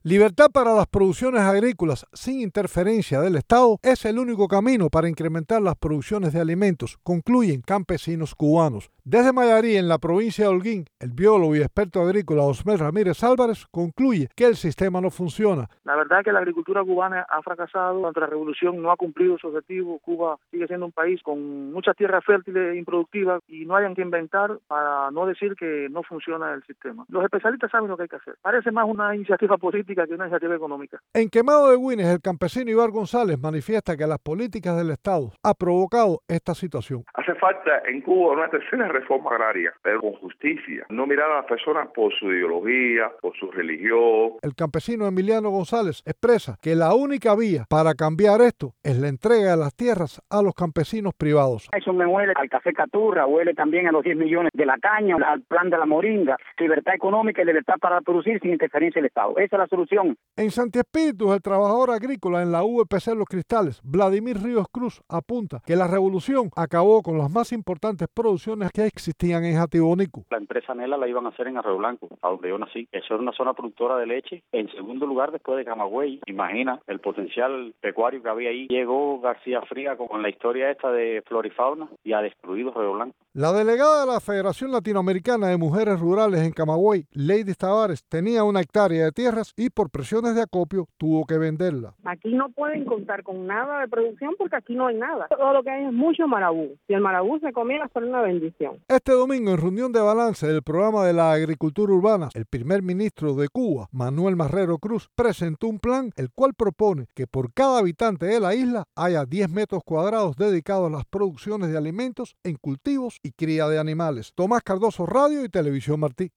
Libertad para las producciones agrícolas sin interferencia del Estado es el único camino para incrementar las producciones de alimentos, concluyen campesinos cubanos. Desde Mayarí, en la provincia de Holguín, el biólogo y experto agrícola Osmer Ramírez Álvarez concluye que el sistema no funciona. La verdad es que la agricultura cubana ha fracasado, durante la revolución no ha cumplido su objetivo. Cuba sigue siendo un país con muchas tierras fértiles e improductivas y no hayan que inventar para no decir que no funciona el sistema. Los especialistas saben lo que hay que hacer. Parece más una iniciativa política que una iniciativa económica. En Quemado de Güines, el campesino Ibar González manifiesta que las políticas del Estado ha provocado esta situación. Hace falta en Cuba una tercera reforma agraria, pero con justicia. No mirar a las personas por su ideología, por su religión. El campesino Emiliano González expresa que la única vía para cambiar esto es la entrega de las tierras a los campesinos privados. Eso me huele al café Caturra, huele también a los 10 millones de la caña, al plan de la moringa, libertad económica y libertad para producir sin interferencia del Estado. Esa es la solución. En Santi Espíritu, el trabajador agrícola en la VPC Los Cristales, Vladimir Ríos Cruz, apunta que la revolución acabó con las más importantes producciones que existían en Jatibonico. La empresa Nela la iban a hacer en Arroyo Blanco, a donde yo nací. Eso era una zona productora de leche. En segundo lugar, después de Camagüey. Imagina el potencial pecuario que había ahí. Llegó García Fría con la historia esta de flora y fauna y ha destruido Arroyo Blanco. La delegada de la Federación Latinoamericana de Mujeres Rurales en Camagüey, Lady Tavares, tenía 1 hectárea de tierras y por presiones de acopio tuvo que venderla. Aquí no pueden contar con nada de producción porque aquí no hay nada. Todo lo que hay es mucho marabú. Si el marabú se comiera, será una bendición. Este domingo, en reunión de balance del programa de la agricultura urbana, el primer ministro de Cuba, Manuel Marrero Cruz, presentó un plan el cual propone que por cada habitante de la isla haya 10 metros cuadrados dedicados a las producciones de alimentos en cultivos y cría de animales. Tomás Cardoso, Radio y Televisión Martí.